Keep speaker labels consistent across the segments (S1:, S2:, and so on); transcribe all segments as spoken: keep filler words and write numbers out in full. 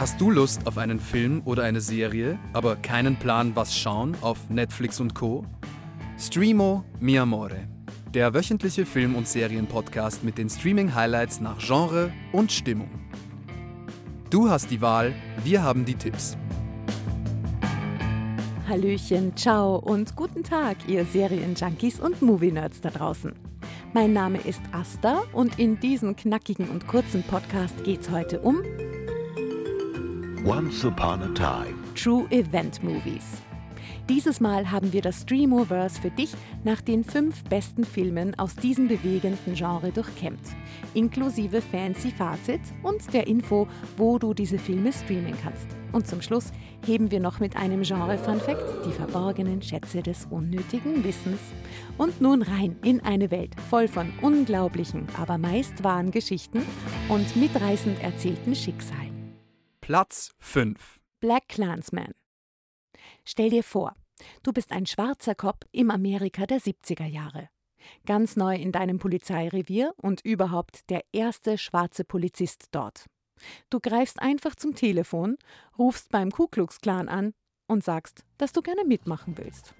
S1: Hast du Lust auf einen Film oder eine Serie, aber keinen Plan, was schauen auf Netflix und Co.? Streamo Mi Amore, der wöchentliche Film- und Serien-Podcast mit den Streaming-Highlights nach Genre und Stimmung. Du hast die Wahl, wir haben die Tipps.
S2: Hallöchen, ciao und guten Tag, ihr Serien-Junkies und Movie-Nerds da draußen. Mein Name ist Asta und in diesem knackigen und kurzen Podcast geht's heute um
S3: Once Upon a Time.
S2: True Event Movies. Dieses Mal haben wir das Streamoverse für dich nach den fünf besten Filmen aus diesem bewegenden Genre durchkämmt, inklusive fancy Fazit und der Info, wo du diese Filme streamen kannst. Und zum Schluss heben wir noch mit einem Genre-Fun-Fact die verborgenen Schätze des unnötigen Wissens. Und nun rein in eine Welt voll von unglaublichen, aber meist wahren Geschichten und mitreißend erzählten Schicksalen.
S1: Platz fünf.
S2: BlacKkKlansman. Stell dir vor, du bist ein schwarzer Cop im Amerika der siebziger Jahre. Ganz neu in deinem Polizeirevier und überhaupt der erste schwarze Polizist dort. Du greifst einfach zum Telefon, rufst beim Ku Klux Klan an und sagst, dass du gerne mitmachen willst.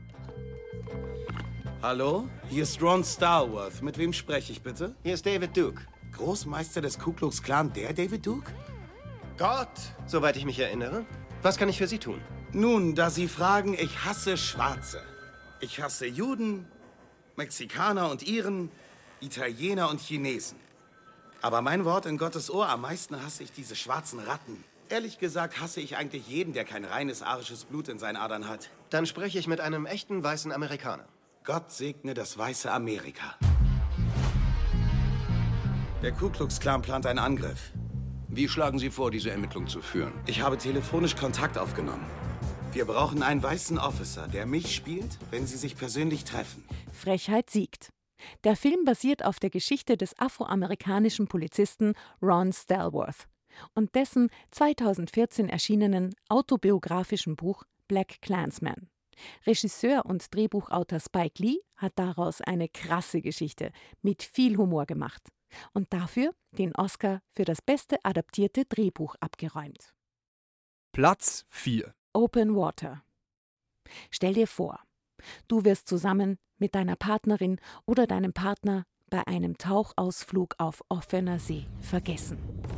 S4: Hallo, hier ist Ron Starworth. Mit wem spreche ich bitte?
S5: Hier ist David Duke.
S4: Großmeister des Ku Klux Klan, der David Duke?
S5: Gott! Soweit ich mich erinnere. Was kann ich für Sie tun?
S4: Nun, da Sie fragen, ich hasse Schwarze. Ich hasse Juden, Mexikaner und Iren, Italiener und Chinesen. Aber mein Wort in Gottes Ohr, am meisten hasse ich diese schwarzen Ratten. Ehrlich gesagt hasse ich eigentlich jeden, der kein reines arisches Blut in seinen Adern hat.
S5: Dann spreche ich mit einem echten weißen Amerikaner.
S4: Gott segne das weiße Amerika. Der Ku Klux Klan plant einen Angriff.
S6: Wie schlagen Sie vor, diese Ermittlung zu führen?
S4: Ich habe telefonisch Kontakt aufgenommen. Wir brauchen einen weißen Officer, der mich spielt, wenn sie sich persönlich treffen.
S2: Frechheit siegt. Der Film basiert auf der Geschichte des afroamerikanischen Polizisten Ron Starworth und dessen zweitausendvierzehn erschienenen autobiografischen Buch BlacKkKlansman. Regisseur und Drehbuchautor Spike Lee hat daraus eine krasse Geschichte mit viel Humor gemacht und dafür den Oscar für das beste adaptierte Drehbuch abgeräumt.
S1: Platz vier.
S2: Open Water. Stell dir vor, du wirst zusammen mit deiner Partnerin oder deinem Partner bei einem Tauchausflug auf offener See vergessen.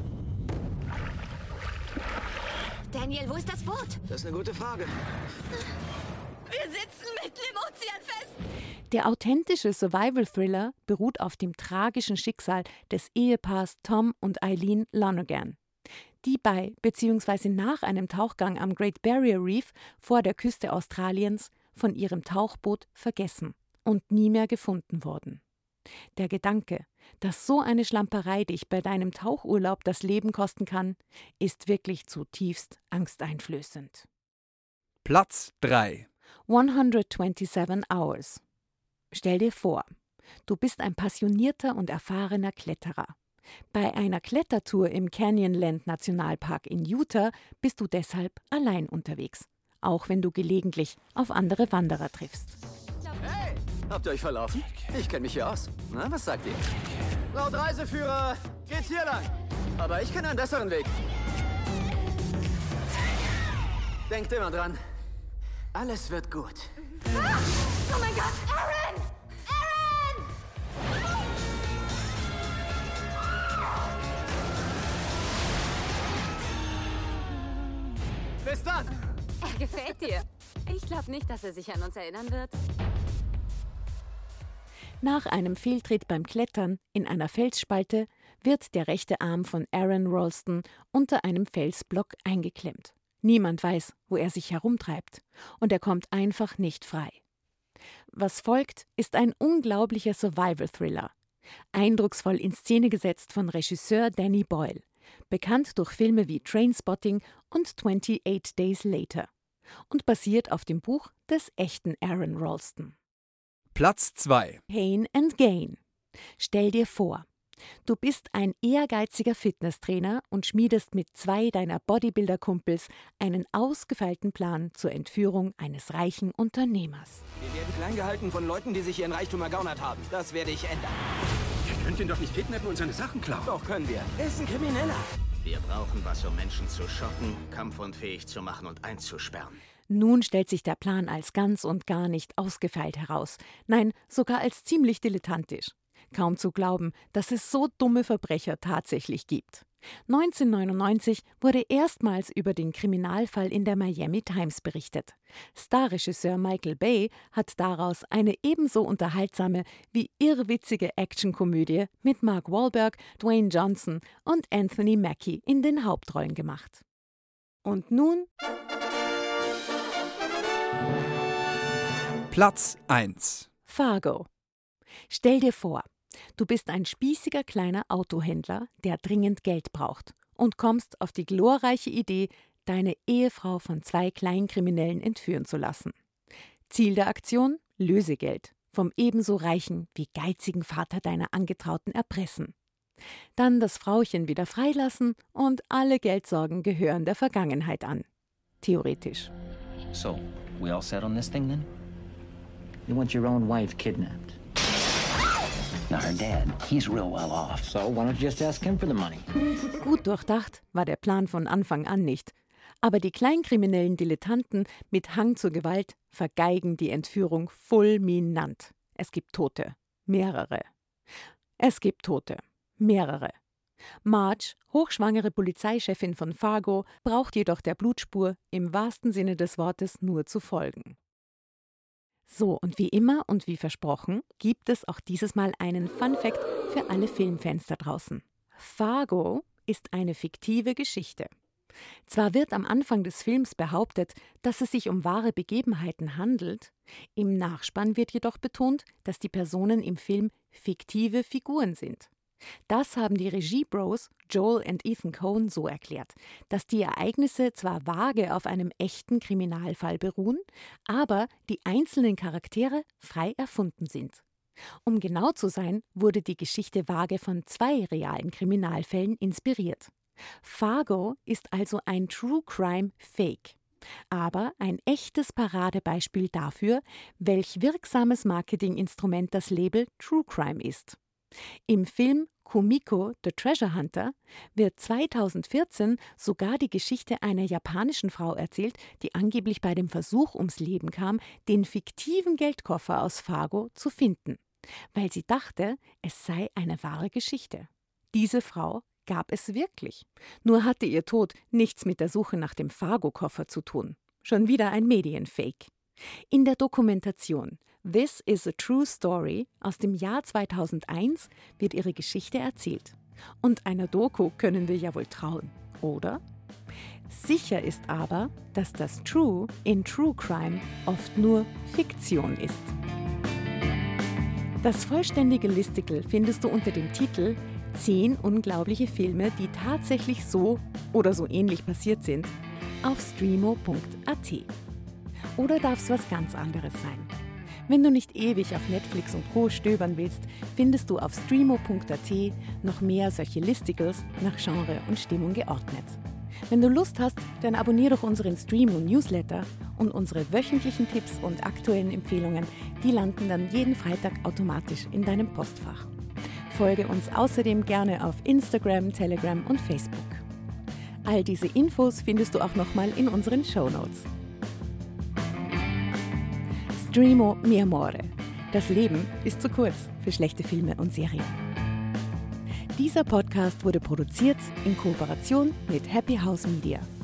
S7: Daniel, wo ist das Boot?
S5: Das ist eine gute Frage.
S7: Wir sitzen mitten im Ozean fest.
S2: Der authentische Survival-Thriller beruht auf dem tragischen Schicksal des Ehepaars Tom und Eileen Lonergan, die bei bzw. nach einem Tauchgang am Great Barrier Reef vor der Küste Australiens von ihrem Tauchboot vergessen und nie mehr gefunden wurden. Der Gedanke, dass so eine Schlamperei dich bei deinem Tauchurlaub das Leben kosten kann, ist wirklich zutiefst angsteinflößend.
S1: Platz drei.
S2: hundertsiebenundzwanzig Hours. Stell dir vor, du bist ein passionierter und erfahrener Kletterer. Bei einer Klettertour im Canyonland Nationalpark in Utah bist du deshalb allein unterwegs, auch wenn du gelegentlich auf andere Wanderer triffst.
S8: Hey, habt ihr euch verlaufen? Ich kenne mich hier aus. Na, was sagt ihr? Laut Reiseführer geht's hier lang. Aber ich kenne einen besseren Weg. Denkt immer dran, alles wird gut.
S7: Ah! Oh mein Gott, Aaron! Aaron!
S8: Bis dann!
S7: Er gefällt dir. Ich glaube nicht, dass er sich an uns erinnern wird.
S2: Nach einem Fehltritt beim Klettern in einer Felsspalte wird der rechte Arm von Aaron Ralston unter einem Felsblock eingeklemmt. Niemand weiß, wo er sich herumtreibt, und er kommt einfach nicht frei. Was folgt, ist ein unglaublicher Survival-Thriller, eindrucksvoll in Szene gesetzt von Regisseur Danny Boyle, bekannt durch Filme wie Trainspotting und twenty-eight Days Later und basiert auf dem Buch des echten Aaron Ralston.
S1: Platz zwei.
S2: Pain and Gain. Stell dir vor, du bist ein ehrgeiziger Fitnesstrainer und schmiedest mit zwei deiner Bodybuilder-Kumpels einen ausgefeilten Plan zur Entführung eines reichen Unternehmers.
S8: Wir werden klein gehalten von Leuten, die sich ihren Reichtum ergaunert haben. Das werde ich ändern.
S6: Ihr könnt ihn doch nicht kidnappen und seine Sachen klauen.
S8: Doch, können wir. Er ist ein Krimineller.
S3: Wir brauchen was, um Menschen zu schocken, kampfunfähig zu machen und einzusperren.
S2: Nun stellt sich der Plan als ganz und gar nicht ausgefeilt heraus. Nein, sogar als ziemlich dilettantisch. Kaum zu glauben, dass es so dumme Verbrecher tatsächlich gibt. neunzehnhundertneunundneunzig wurde erstmals über den Kriminalfall in der Miami Times berichtet. Starregisseur Michael Bay hat daraus eine ebenso unterhaltsame wie irrwitzige Actionkomödie mit Mark Wahlberg, Dwayne Johnson und Anthony Mackie in den Hauptrollen gemacht. Und nun
S1: Platz eins.
S2: Fargo. Stell dir vor, du bist ein spießiger kleiner Autohändler, der dringend Geld braucht und kommst auf die glorreiche Idee, deine Ehefrau von zwei Kleinkriminellen entführen zu lassen. Ziel der Aktion? Lösegeld. Vom ebenso reichen wie geizigen Vater deiner Angetrauten erpressen. Dann das Frauchen wieder freilassen und alle Geldsorgen gehören der Vergangenheit an. Theoretisch.
S9: So, we all set on this thing then? You want your own wife kidnapped. Now her dad, he's real well off, so why don't you just ask him for the money?
S2: Gut durchdacht war der Plan von Anfang an nicht. Aber die kleinkriminellen Dilettanten mit Hang zur Gewalt vergeigen die Entführung fulminant. Es gibt Tote. Mehrere. Es gibt Tote. Mehrere. Marge, hochschwangere Polizeichefin von Fargo, braucht jedoch der Blutspur im wahrsten Sinne des Wortes nur zu folgen. So, und wie immer und wie versprochen, gibt es auch dieses Mal einen Fun-Fact für alle Filmfans da draußen. Fargo ist eine fiktive Geschichte. Zwar wird am Anfang des Films behauptet, dass es sich um wahre Begebenheiten handelt, im Nachspann wird jedoch betont, dass die Personen im Film fiktive Figuren sind. Das haben die Regie-Bros Joel und Ethan Coen so erklärt, dass die Ereignisse zwar vage auf einem echten Kriminalfall beruhen, aber die einzelnen Charaktere frei erfunden sind. Um genau zu sein, wurde die Geschichte vage von zwei realen Kriminalfällen inspiriert. Fargo ist also ein True Crime Fake, aber ein echtes Paradebeispiel dafür, welch wirksames Marketinginstrument das Label True Crime ist. Im Film Kumiko, The Treasure Hunter, wird zweitausendvierzehn sogar die Geschichte einer japanischen Frau erzählt, die angeblich bei dem Versuch ums Leben kam, den fiktiven Geldkoffer aus Fargo zu finden, weil sie dachte, es sei eine wahre Geschichte. Diese Frau gab es wirklich. Nur hatte ihr Tod nichts mit der Suche nach dem Fargo-Koffer zu tun. Schon wieder ein Medienfake. In der Dokumentation This is a True Story aus dem Jahr zweitausendeins wird ihre Geschichte erzählt. Und einer Doku können wir ja wohl trauen, oder? Sicher ist aber, dass das True in True Crime oft nur Fiktion ist. Das vollständige Listicle findest du unter dem Titel zehn unglaubliche Filme, die tatsächlich so oder so ähnlich passiert sind, auf streamo punkt a t. Oder darf es was ganz anderes sein? Wenn du nicht ewig auf Netflix und Co. stöbern willst, findest du auf streamo punkt a t noch mehr solche Listicles nach Genre und Stimmung geordnet. Wenn du Lust hast, dann abonniere doch unseren Streamo-Newsletter und unsere wöchentlichen Tipps und aktuellen Empfehlungen, die landen dann jeden Freitag automatisch in deinem Postfach. Folge uns außerdem gerne auf Instagram, Telegram und Facebook. All diese Infos findest du auch nochmal in unseren Shownotes. Streamo mi amore. Das Leben ist zu kurz für schlechte Filme und Serien. Dieser Podcast wurde produziert in Kooperation mit Happy House Media.